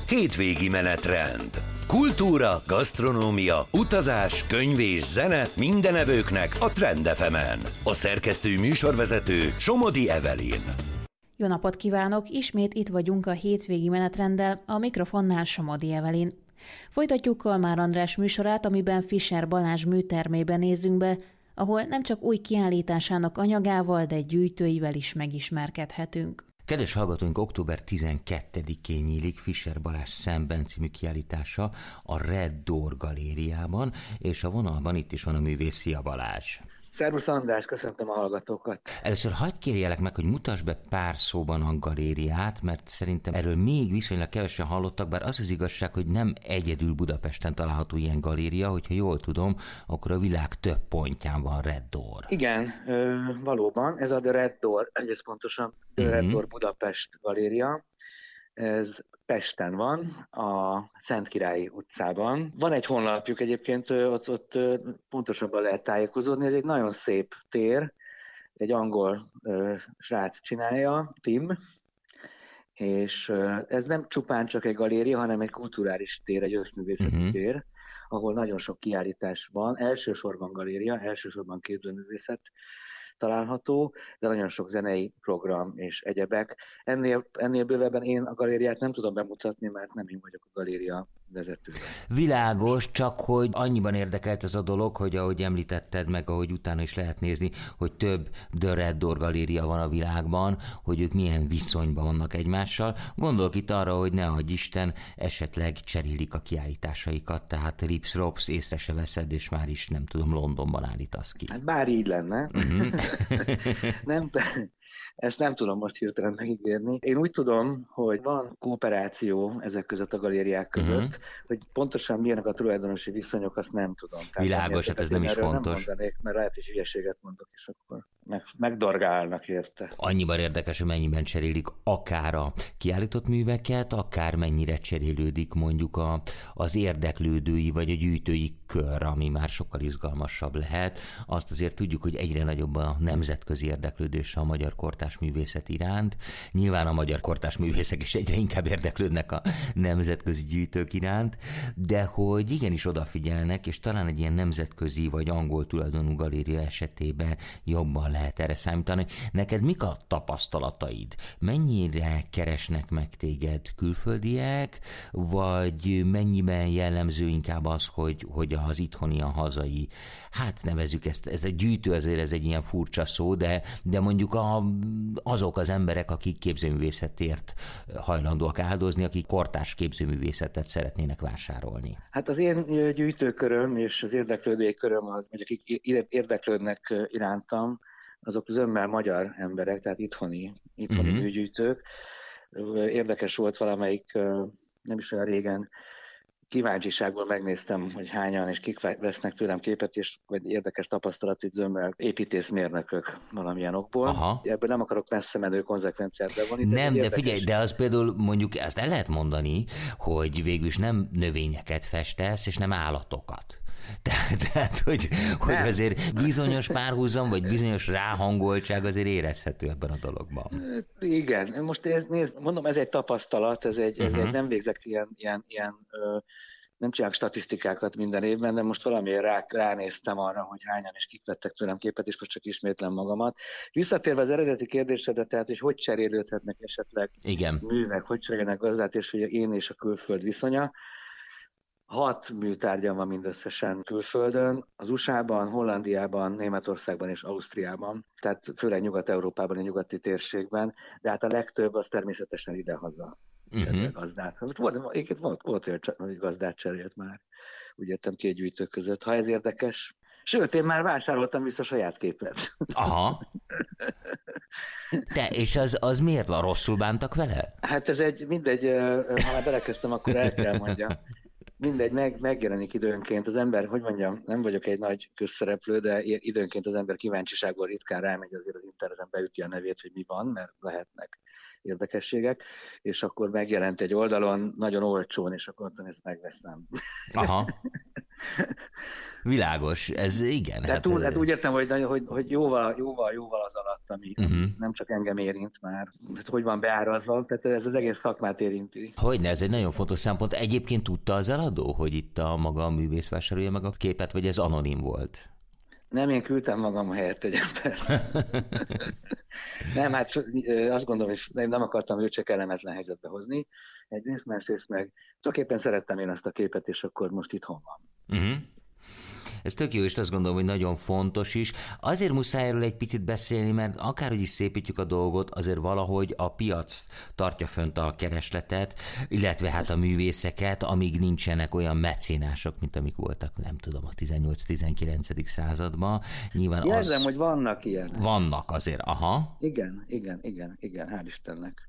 Hétvégi menetrend. Kultúra, gasztronómia, utazás, könyv és zene minden evőknek a Trend FM-en. A szerkesztő műsorvezető Somodi Evelyn. Jó napot kívánok! Ismét itt vagyunk a hétvégi menetrenddel, a mikrofonnál Somodi Evelyn. Folytatjuk Kalmár András műsorát, amiben Fischer Balázs műtermében nézzünk be, ahol nem csak új kiállításának anyagával, de gyűjtőivel is megismerkedhetünk. Kedves hallgatóink, október 12-én nyílik Fischer Balázs Szemben című kiállítása a Red Door galériában, és a vonalban itt is van a művész. Szia Balázs! Szervusz András, köszöntöm a hallgatókat! Először hagyd kérjelek meg, hogy mutass be pár szóban a galériát, mert szerintem erről még viszonylag kevesen hallottak, bár az az igazság, hogy nem egyedül Budapesten található ilyen galéria, hogyha jól tudom, akkor a világ több pontján van Red Door. Igen, valóban, ez a The Red Door, egész pontosan The Red Door Budapest galéria. Ez Pesten van, a Szentkirályi utcában. Van egy honlapjuk egyébként, ott pontosabban lehet tájékozódni, ez egy nagyon szép tér, egy angol srác csinálja, Tim, és ez nem csupán csak egy galéria, hanem egy kulturális tér, egy összművészeti tér, ahol nagyon sok kiállítás van, elsősorban galéria, elsősorban képzőművészet található, de nagyon sok zenei program és egyebek. Ennél bővebben én a galériát nem tudom bemutatni, mert nem én vagyok a galéria vezetője. Világos, csak hogy annyiban érdekelt ez a dolog, hogy ahogy említetted meg, ahogy utána is lehet nézni, hogy több The Red Door galéria van a világban, hogy ők milyen viszonyban vannak egymással. Gondolok itt arra, hogy ne adj Isten, esetleg cserélik a kiállításaikat, tehát rips-rops, észre se veszed, és már is nem tudom, Londonban állítasz ki. Hát bár így lenne. Nem, ezt nem tudom most hirtelen megígérni. Én úgy tudom, hogy van kooperáció ezek között a galériák között, hogy pontosan milyenek a tulajdonosi viszonyok, azt nem tudom. Világos, hát ez nem is fontos. Nem mondanék, mert lehet, hogy hülyeséget mondok, és akkor megdorgálnak érte. Annyiban érdekes, hogy mennyiben cserélik akár a kiállított műveket, akár mennyire cserélődik mondjuk az érdeklődői vagy a gyűjtői kör, ami már sokkal izgalmasabb lehet. Azt azért tudjuk, hogy egyre nagyobb a nemzetközi érdeklődés a magyar kortárs művészet iránt. Nyilván a magyar kortárs művészek is egyre inkább érdeklődnek a nemzetközi gyűjtők iránt, de hogy igenis odafigyelnek, és talán egy ilyen nemzetközi vagy angol tulajdonú galéria esetében jobban lehet erre számítani. Neked mik a tapasztalataid? Mennyire keresnek meg téged külföldiek, vagy mennyiben jellemző inkább az, hogy az itthoni, a hazai, hát nevezzük ezt a gyűjtő, azért ez egy ilyen furcsa szó, de mondjuk azok az emberek, akik képzőművészetért hajlandóak áldozni, akik kortárs képzőművészetet szeretnének vásárolni. Hát az én gyűjtőköröm és az érdeklődői köröm, vagy akik érdeklődnek irántam, azok zömmel magyar emberek, tehát itthoni műgyűjtők. Érdekes volt valamelyik, nem is olyan régen, kíváncsiságból megnéztem, hogy hányan és kik vesznek tőlem képet, és vagy érdekes tapasztalat itt zömmel építészmérnökök valamilyen okból. Aha. Ebből nem akarok messze menő konzekvenciát bevonni. Nem, de figyelj, de az például mondjuk ezt el lehet mondani, hogy végülis nem növényeket festesz, és nem állatokat. Tehát, hogy azért bizonyos párhuzam, vagy bizonyos ráhangoltság azért érezhető ebben a dologban. Igen, most nézd, mondom, ez egy tapasztalat, ez egy nem végzek ilyen nem csinálok statisztikákat minden évben, de most valamiért ránéztem arra, hogy hányan és kik vettek tőlem képet, és most csak ismétlem magamat. Visszatérve az eredeti kérdésedre, tehát, hogy cserélődhetnek esetleg művek, hogy cserélnek gazdát, és hogy én és a külföld viszonya. 6 műtárgyam van mindösszesen külföldön, az USA-ban, Hollandiában, Németországban és Ausztriában, tehát főleg Nyugat-Európában, a nyugati térségben, de hát a legtöbb az természetesen idehaza gazdát. Volt olyan, hogy gazdát cserélt már, úgy értem, 2 gyűjtő között, ha ez érdekes. Sőt, én már vásároltam vissza saját képet. Aha. Te, és az miért van? Rosszul bántak vele? Hát ez mindegy, ha már belekezdtem, akkor el kell mondjam. Mindegy, megjelenik időnként az ember, hogy mondjam, nem vagyok egy nagy közszereplő, de időnként az ember kíváncsiságból ritkán rámegy azért az interneten, beüti a nevét, hogy mi van, mert lehetnek érdekességek, és akkor megjelent egy oldalon nagyon olcsón, és akkor ezt megveszem. Aha. Világos, ez igen. Hát úgy értem, hogy jóval az alatt, ami nem csak engem érint már, hát hogy van beárazva, tehát ez az egész szakmát érinti. Hogyne, ez egy nagyon fontos szempont. Egyébként tudta az eladó, hogy itt a maga a művész vásárolja meg a képet, vagy ez anonim volt? Nem, én küldtem magam helyett egy embert. Nem, hát azt gondolom, és nem akartam őt se kellemetlen helyzetbe hozni. Egyrészt, másrészt meg tulajdonképpen szerettem én azt a képet, és akkor most itthon van. Ez tök jó, és azt gondolom, hogy nagyon fontos is. Azért muszáj erről egy picit beszélni, mert akárhogy is szépítjük a dolgot, azért valahogy a piac tartja fönt a keresletet, illetve hát a művészeket, amíg nincsenek olyan mecénások, mint amik voltak, nem tudom, a 18-19. században. Nyilván érzem, hogy vannak ilyen. Vannak azért, aha. Igen, hál' Istennek.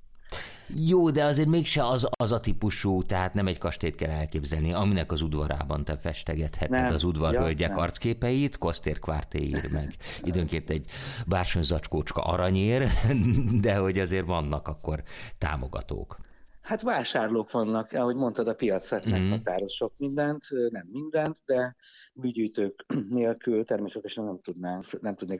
Jó, de azért mégse az a típusú, tehát nem egy kastélyt kell elképzelni, aminek az udvarában te festegetheted az udvarhölgyek arcképeit, Kosztér Kvártéír, meg időnként egy bársonyzacskócska aranyér, de hogy azért vannak akkor támogatók. Hát vásárlók vannak, ahogy mondtad, a piac meghatároz sok mindent, nem mindent, de műgyűjtők nélkül természetesen nem tudnék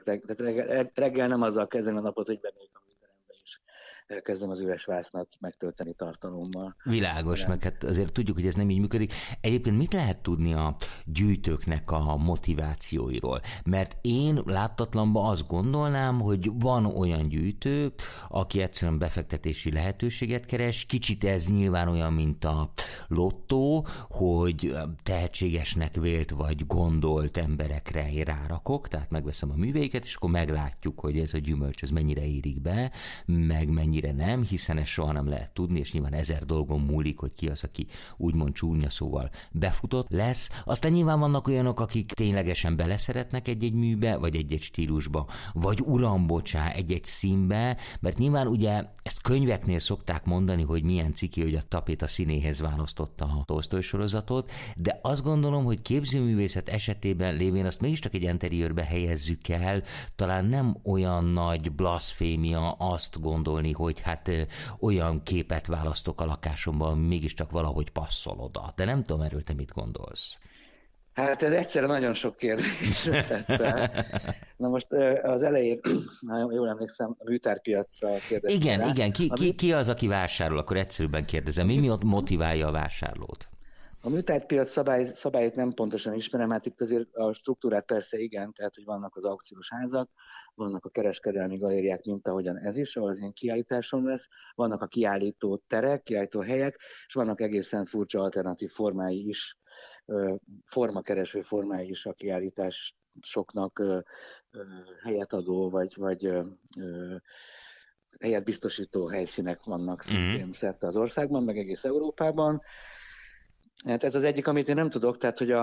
reggel nem azzal kezdeni a napot, hogy bemegyek a műterembe is. Elkezdem az üres vásznat megtölteni tartalommal. Világos, meg hát azért tudjuk, hogy ez nem így működik. Egyébként mit lehet tudni a gyűjtőknek a motivációiról? Mert én láttatlanban azt gondolnám, hogy van olyan gyűjtő, aki egyszerűen befektetési lehetőséget keres. Kicsit ez nyilván olyan, mint a lottó, hogy tehetségesnek vélt vagy gondolt emberekre rárakok, tehát megveszem a műveiket, és akkor meglátjuk, hogy ez a gyümölcs ez mennyire érik be, meg mennyire nem, hiszen ezt soha nem lehet tudni, és nyilván 1000 dolgon múlik, hogy ki az, aki úgymond csúnya szóval befutott lesz. Aztán nyilván vannak olyanok, akik ténylegesen beleszeretnek egy-egy műbe, vagy egy-egy stílusba, vagy uram, bocsá, egy-egy színbe, mert nyilván ugye ezt könyveknél szokták mondani, hogy milyen ciki, hogy a tapéta színéhez választotta a Tolsztoj sorozatot, de azt gondolom, hogy képzőművészet esetében lévén azt mégiscsak egy interiőrbe helyezzük el, talán nem olyan nagy blaszfémia azt gondolni, hogy hát olyan képet választok a lakásomban, mégiscsak valahogy passzol oda. De nem tudom, erről te mit gondolsz? Hát ez egyszerre nagyon sok kérdés tett fel. Na most az elején, ha jól emlékszem, a műtárpiacra kérdeztem. Igen, ki az, aki vásárol? Akkor egyszerűbben kérdezem. Mi motiválja a vásárlót? A műtárpiac szabályait nem pontosan ismerem, hát itt azért a struktúrát persze igen, tehát hogy vannak az aukciós házak, vannak a kereskedelmi galériák, mint ahogyan ez is, ahol az ilyen kiállításon lesz, vannak a kiállító terek, kiállító helyek, és vannak egészen furcsa alternatív formái is, formakereső formái is a kiállításoknak helyet adó, vagy helyet biztosító helyszínek vannak szintén szerte az országban, meg egész Európában. Hát ez az egyik, amit én nem tudok, tehát hogy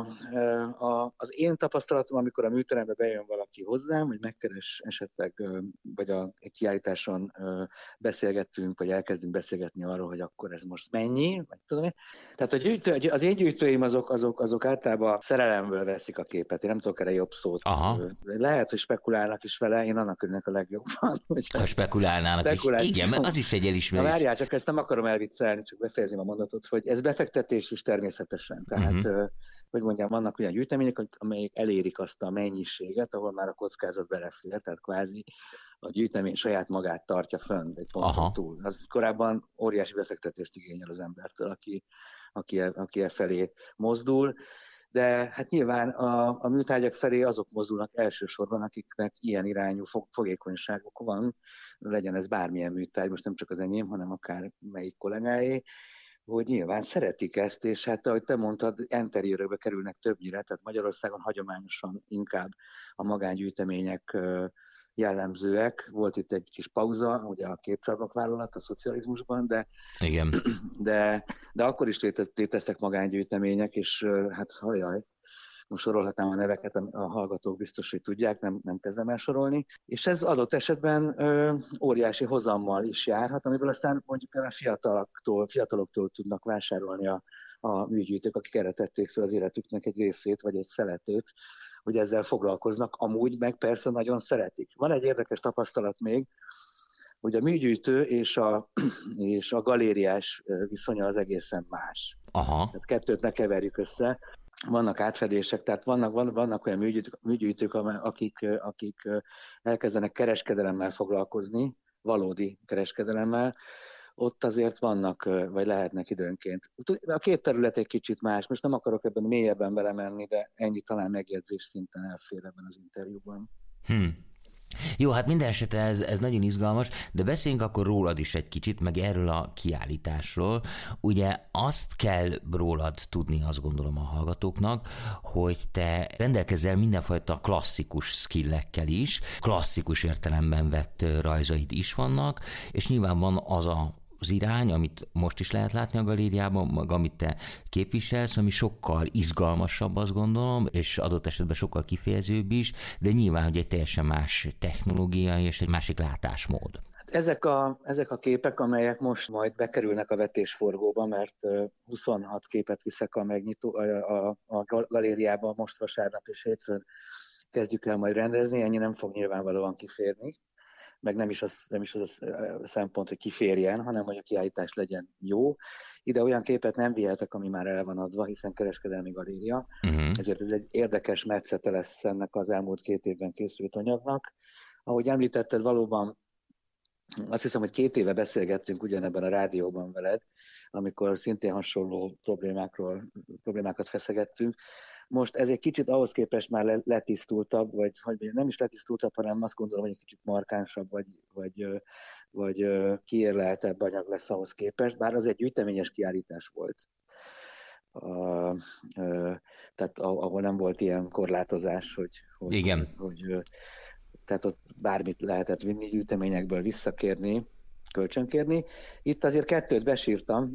az én tapasztalatom, amikor a műterembe bejön valaki hozzám, hogy megkeres esetleg, vagy egy kiállításon beszélgettünk, vagy elkezdünk beszélgetni arról, hogy akkor ez most mennyi, vagy tudom én. Tehát az én gyűjtőim azok általában szerelemből veszik a képet, én nem tudok erre jobb szót. Aha. Lehet, hogy spekulálnak is vele, én annak örülnek a legjobban. Ha spekulálnának is. Igen, mert az is egy elismerés. Várjál, csak ezt nem akarom elviccelni, csak befejezni a mondatot, hogy ez befektetés is természetesen. Tehát, hogy mondjam, vannak olyan gyűjtemények, amelyek elérik azt a mennyiséget, ahol már a kockázat belefér, tehát kvázi a gyűjtemény saját magát tartja fönn egy ponton túl. Az korábban óriási befektetést igényel az embertől, aki e felé mozdul, de hát nyilván a műtárgyak felé azok mozdulnak elsősorban, akiknek ilyen irányú fogékonyságuk van, legyen ez bármilyen műtárgy, most nem csak az enyém, hanem akár melyik kollégáé, hogy nyilván szeretik ezt, és hát ahogy te mondtad, interiőrökbe kerülnek többnyire, tehát Magyarországon hagyományosan inkább a magángyűjtemények jellemzőek. Volt itt egy kis pauza, ugye a képcsarnokvállalat a szocializmusban, igen. De akkor is léteztek magángyűjtemények, és hát hajjaj, most sorolhatnám a neveket, a hallgatók biztos, hogy tudják, nem kezdem el sorolni. És ez adott esetben óriási hozammal is járhat, amiből aztán mondjuk a fiataloktól tudnak vásárolni a műgyűjtők, akik erre tették fel az életüknek egy részét, vagy egy szeletét, hogy ezzel foglalkoznak, amúgy meg persze nagyon szeretik. Van egy érdekes tapasztalat még, hogy a műgyűjtő és a galériás viszonya az egészen más. Aha. Tehát kettőt ne keverjük össze. vannak átfedések, tehát vannak olyan műgyűjtők, akik elkezdenek kereskedelemmel foglalkozni, valódi kereskedelemmel, ott azért vannak, vagy lehetnek időnként. A két terület egy kicsit más, most nem akarok ebben mélyebben belemenni, de ennyi talán megjegyzés szinten elfér ebben az interjúban. Jó, hát minden esetre ez nagyon izgalmas, de beszéljünk akkor rólad is egy kicsit, meg erről a kiállításról. Ugye azt kell rólad tudni, azt gondolom a hallgatóknak, hogy te rendelkezel mindenfajta klasszikus skillekkel is, klasszikus értelemben vett rajzaid is vannak, és nyilván van az irány, amit most is lehet látni a galériában, meg amit te képviselsz, ami sokkal izgalmasabb, azt gondolom, és adott esetben sokkal kifejezőbb is, de nyilván, hogy egy teljesen más technológia és egy másik látásmód. Ezek a képek, amelyek most majd bekerülnek a vetésforgóba, mert 26 képet viszek a galériában most vasárnap és hétfőn kezdjük el majd rendezni, ennyi nem fog nyilvánvalóan kiférni, meg nem is az a szempont, hogy kiférjen, hanem hogy a kiállítás legyen jó. Ide olyan képet nem vihetek, ami már el van adva, hiszen kereskedelmi galéria. Ezért ez egy érdekes metszete lesz ennek az elmúlt 2 évben készült anyagnak. Ahogy említetted, valóban azt hiszem, hogy 2 éve beszélgettünk ugyanebben a rádióban veled, amikor szintén hasonló problémákat feszegettünk. Most ez egy kicsit ahhoz képest már letisztultabb, vagy nem is letisztultabb, hanem azt gondolom, hogy egy kicsit markánsabb, vagy kiérleltebb anyag lesz ahhoz képest, bár az egy gyűjteményes kiállítás volt. Tehát ahol nem volt ilyen korlátozás, Igen. Tehát ott bármit lehetett vinni, gyűjteményekből visszakérni, kölcsönkérni. Itt azért 2 besírtam.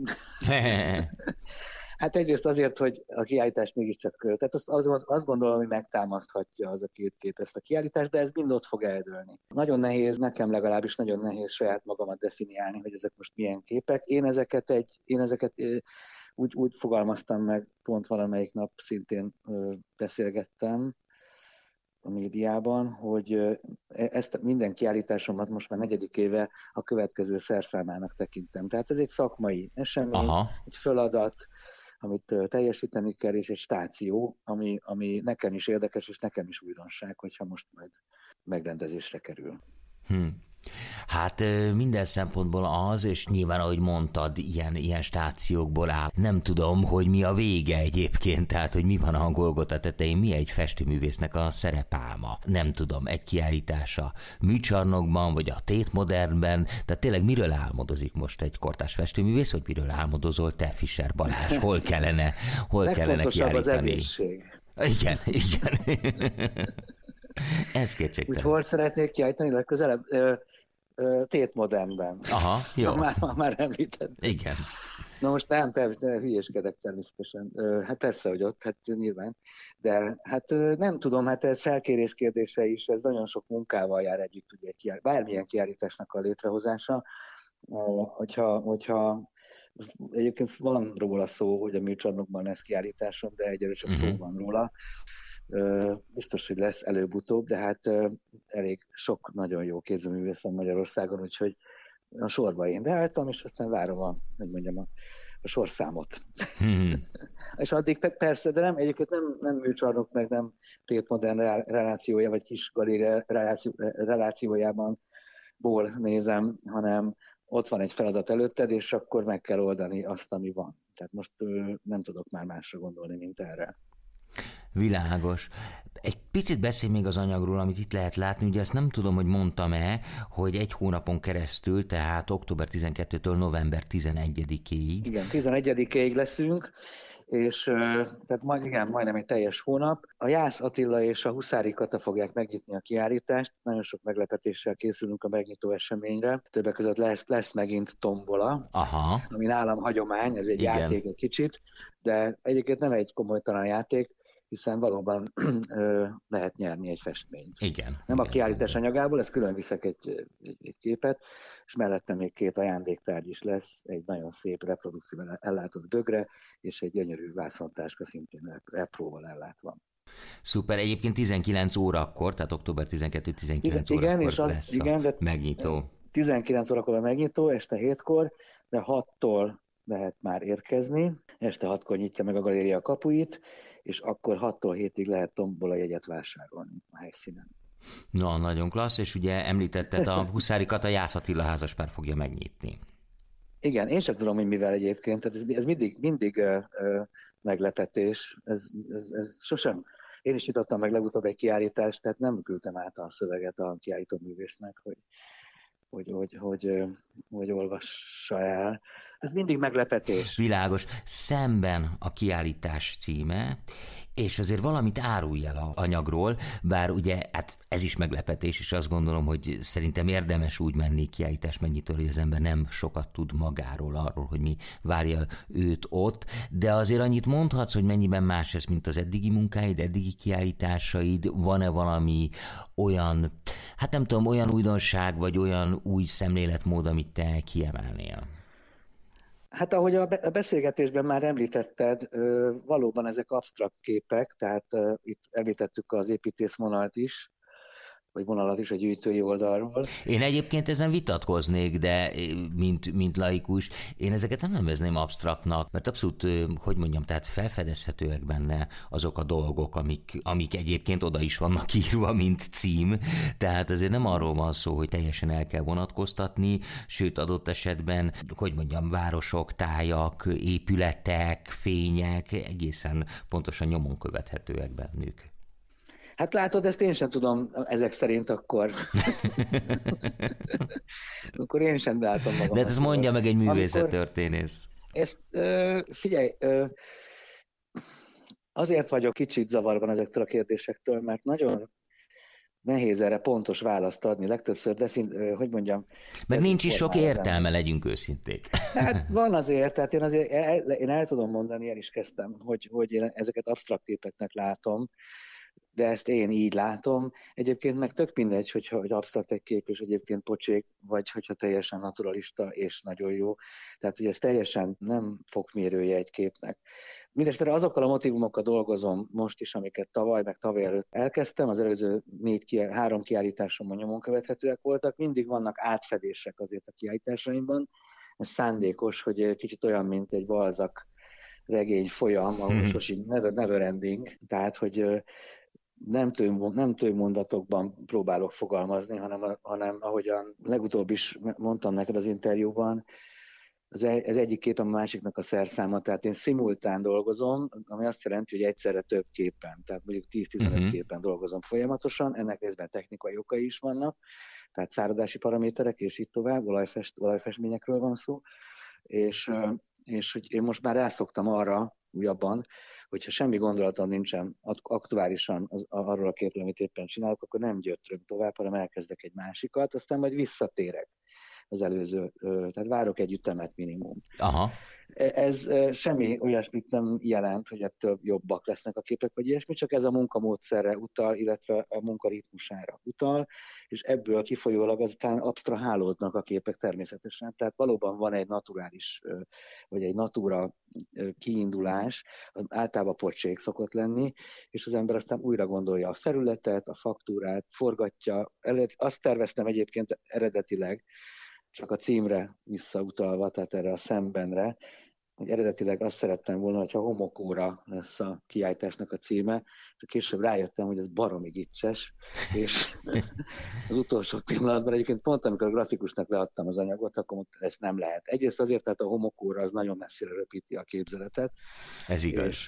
Hát egyrészt azért, hogy a kiállítás mégiscsak, tehát azt gondolom, hogy megtámaszthatja az a 2 kép ezt a kiállítást, de ez mind ott fog eldőlni. Nagyon nehéz, nekem legalábbis nagyon nehéz saját magamat definiálni, hogy ezek most milyen képek. Én ezeket úgy fogalmaztam meg, pont valamelyik nap szintén beszélgettem a médiában, hogy ezt minden kiállításomat most már 4. éve a következő szerszámának tekintem. Tehát ez egy szakmai esemény, egy feladat, amit teljesíteni kell, és egy stáció, ami nekem is érdekes, és nekem is újdonság, hogyha most majd megrendezésre kerül. Hát minden szempontból az, és nyilván, ahogy mondtad, ilyen stációkból áll. Nem tudom, hogy mi a vége egyébként, tehát, hogy mi van a Golgota tetején, mi egy festőművésznek a szerepálma. Nem tudom, egy kiállítása műcsarnokban, vagy a Tate Modernben, tehát tényleg miről álmodozik most egy kortárs festőművész, vagy miről álmodozol te, Fischer Balázs? Hol kellene kiállítani? Az egészség. Igen. Ez kétségtelen. Hol szeretnék kiállítani legközelebb? Tate Modernben. Aha, jó. Már említettem. Igen. Na most nem, hülyéskedek természetesen. Hát persze, hogy ott, hát nyilván. De hát nem tudom, hát ez felkérés kérdése is, ez nagyon sok munkával jár együtt, ugye, bármilyen kiállításnak a létrehozása. Hogyha egyébként van róla szó, hogy a műcsarnokban lesz kiállításom, de egyre csak szó van róla. Biztos, hogy lesz előbb-utóbb, de hát elég sok nagyon jó képzőművész van Magyarországon, úgyhogy a sorba én beálltam, és aztán várom a sorszámot. És addig persze, de nem, egyébként nem műcsarnok, meg nem Tate Modern relációja, vagy kis galéria relációjában nézem, hanem ott van egy feladat előtted, és akkor meg kell oldani azt, ami van. Tehát most nem tudok már másra gondolni, mint erre. Világos. Egy picit beszélj még az anyagról, amit itt lehet látni, ugye ezt nem tudom, hogy mondtam-e, hogy 1 hónapon keresztül, tehát október 12-től november 11-ig. Igen, 11-ig leszünk, és tehát majdnem egy teljes hónap. A Jász Attila és a Huszári Kata fogják megnyitni a kiállítást, nagyon sok meglepetéssel készülünk a megnyitó eseményre. Többek között lesz megint tombola, ami nálam hagyomány, ez egy játék egy kicsit, de egyébként nem egy komolytalan játék, hiszen valóban lehet nyerni egy festményt. Nem a kiállítás anyagából, ezt külön viszek egy képet, és mellette még 2 ajándéktárgy is lesz, egy nagyon szép reprodukcióval ellátott bögre, és egy gyönyörű vászontáska szintén repróval ellátva. Szuper, egyébként 19 órakor, tehát október 12-19 órakor lesz a megnyitó. 19 órakor a megnyitó, este 7-kor, de 6-tól lehet már érkezni. este 6-kor nyitja meg a galéria kapuit, és akkor 6-tól 7-ig lehet tombola jegyet vásárolni a helyszínen. Na, nagyon klassz, és ugye említetted, a Huszárikat a Jász Attila házaspár fogja megnyitni. Igen, én sem tudom, hogy mivel egyébként, tehát ez mindig meglepetés, ez sosem. Én is nyitottam meg legutóbb egy kiállítást, tehát nem küldtem át a szöveget a kiállító művésznek, hogy olvassa el. Ez mindig meglepetés. Világos. Szemben a kiállítás címe, és azért valamit árulj el az anyagról, bár ugye hát ez is meglepetés, és azt gondolom, hogy szerintem érdemes úgy menni kiállítás mennyitől, hogy az ember nem sokat tud magáról, arról, hogy mi várja őt ott, de azért annyit mondhatsz, hogy mennyiben más ez, mint az eddigi munkáid, eddigi kiállításaid, van-e valami olyan, hát nem tudom, olyan újdonság, vagy olyan új szemléletmód, amit te kiemelnél? Hát ahogy a beszélgetésben már említetted, valóban ezek absztrakt képek, tehát itt említettük az építészvonalat is, vagy vonalat is a gyűjtői oldalról. Én egyébként ezen vitatkoznék, de mint laikus, én ezeket nem nevezném absztraktnak, mert abszolút, hogy mondjam, tehát felfedezhetőek benne azok a dolgok, amik egyébként oda is vannak írva, mint cím, tehát azért nem arról van szó, hogy teljesen el kell vonatkoztatni, sőt adott esetben, hogy mondjam, városok, tájak, épületek, fények egészen pontosan nyomon követhetőek bennük. Hát látod, ezt én sem tudom ezek szerint akkor. Akkor én sem látom magam. De hát ezt mondja meg egy művészettörténész. Figyelj, azért vagyok kicsit zavarban ezektől a kérdésektől, mert nagyon nehéz erre pontos választ adni. Legtöbbször, hogy mondjam... Meg nincs is sok értelme, legyünk őszinték. Hát van azért, tehát én el tudom mondani, el is kezdtem, hogy én ezeket absztrakt képeknek látom, de ezt én így látom. Egyébként meg tök mindegy, hogy absztrakt egy kép, és egyébként pocsék, vagy hogyha teljesen naturalista és nagyon jó. Tehát, hogy ez teljesen nem fokmérője egy képnek. Mindenesetre azokkal a motívumokkal dolgozom most is, amiket tavaly, meg tavaly előtt elkezdtem. Az előző 3 kiállításomon nyomon követhetőek voltak. Mindig vannak átfedések azért a kiállításaimban. Ez szándékos, hogy kicsit olyan, mint egy Balzac regény folyam, ahol sosem never ending. Tehát, hogy nem mondatokban próbálok fogalmazni, hanem ahogyan legutóbb is mondtam neked az interjúban, az egyik kép a másiknak a szerszáma, tehát én szimultán dolgozom, ami azt jelenti, hogy egyszerre több képen, tehát mondjuk 10-15 képen dolgozom folyamatosan, ennek részben technikai okai is vannak, tehát száradási paraméterek, és így tovább, olajfestményekről van szó, és hogy én most már rászoktam arra, újabban, hogyha semmi gondolatom nincsen aktuálisan arról a képről, amit éppen csinálok, akkor nem gyötrök tovább, hanem elkezdek egy másikat, aztán majd visszatérek az előző, tehát várok egy ütemet minimum. Aha. Ez semmi olyasmit nem jelent, hogy ettől jobbak lesznek a képek, vagy ilyesmi, csak ez a munkamódszerre utal, illetve a munkaritmusára utal, és ebből kifolyólag azután absztrahálódnak a képek természetesen. Tehát valóban van egy naturális, vagy egy natura kiindulás, általában pocsék szokott lenni, és az ember aztán újra gondolja a felületet, a faktúrát, forgatja. Azt terveztem egyébként eredetileg, csak a címre visszautalva, tehát erre a szembenre, hogy eredetileg azt szerettem volna, hogyha homokóra lesz a kiállításnak a címe, és később rájöttem, hogy ez baromi gicses, és az utolsó pillanatban egyébként pont amikor a grafikusnak leadtam az anyagot, akkor mondta, ezt nem lehet. Egyrészt azért, tehát a homokóra az nagyon messzire röpíti a képzeletet. Ez igaz.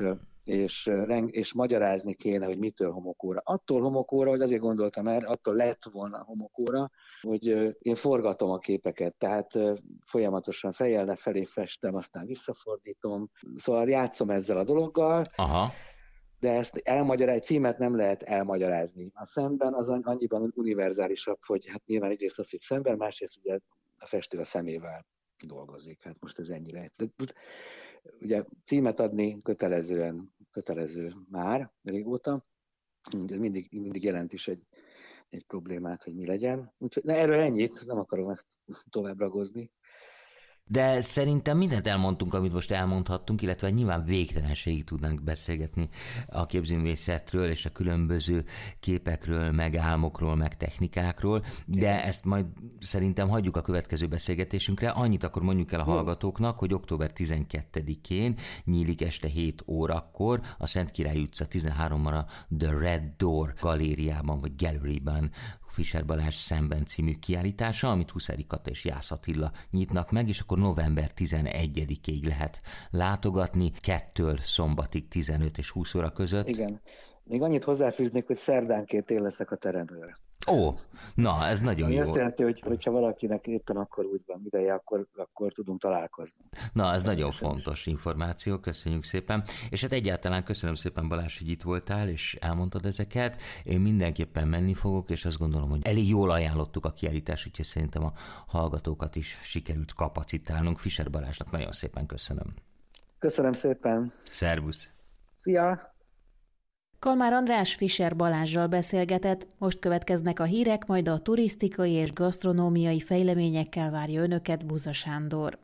És magyarázni kéne, hogy mitől homokóra. Attól homokóra, hogy azért gondoltam erre, attól lett volna homokóra, hogy én forgatom a képeket, tehát folyamatosan fejjel lefelé festem, aztán visszafordítom. Szóval játszom ezzel a dologgal. Aha. De ezt címet nem lehet elmagyarázni. A szemben az annyiban univerzálisabb, hogy hát nyilván egyrészt az, hogy szemben, másrészt ugye a festő a szemével dolgozik. Hát most ez ennyire. Ugye címet adni kötelező már régóta. Ez mindig jelent is egy problémát, hogy mi legyen. Úgyhogy erről ennyit, nem akarom ezt tovább ragozni. De szerintem mindent elmondtunk, amit most elmondhattunk, illetve nyilván végtelenségig tudnánk beszélgetni a képzőművészetről és a különböző képekről, meg álmokról, meg technikákról, de ezt majd szerintem hagyjuk a következő beszélgetésünkre. Annyit akkor mondjuk el a hallgatóknak, hogy október 12-én nyílik este 7 órakor a Szent Király utca 13-ban a The Red Door galériában vagy galleryben Fischer Balázs Szemben című kiállítása, amit Huszári Kata és Jász Attila nyitnak meg, és akkor november 11-ig lehet látogatni, 2-től szombatig 15 és 20 óra között. Igen. Még annyit hozzáfűznék, hogy szerdánként én leszek a teremőr. Ó, na, ez nagyon jó. Azt jelenti, hogy ha valakinek éppen akkor úgy van ideje, akkor tudunk találkozni. Na, ez nagyon fontos információ, köszönjük szépen. És hát egyáltalán köszönöm szépen, Balázs, hogy itt voltál, és elmondtad ezeket. Én mindenképpen menni fogok, és azt gondolom, hogy elég jól ajánlottuk a kiállítást, úgyhogy szerintem a hallgatókat is sikerült kapacitálnunk. Fischer Balázsnak nagyon szépen köszönöm. Köszönöm szépen. Szervusz. Szia! Kalmár András Fischer Balázssal beszélgetett, most következnek a hírek, majd a turisztikai és gasztronómiai fejleményekkel várja önöket Buza Sándor.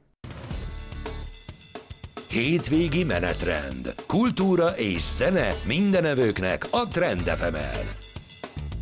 Hétvégi menetrend. Kultúra és zene mindenevőknek a Trend FM-en.